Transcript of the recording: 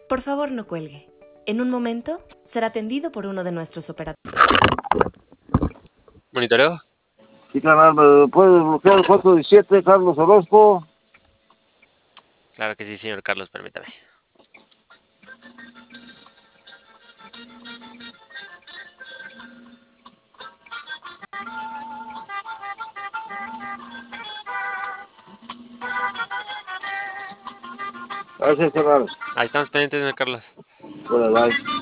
Por favor, no cuelgue. En un momento será atendido por uno de nuestros operadores. ¿Monitoreo? Sí, canal, ¿me puede desbloquear el 417, Carlos Orozco? Claro que sí, señor Carlos, permítame. Gracias, canal. Ahí estamos pendientes, señor Carlos. Bueno, bye.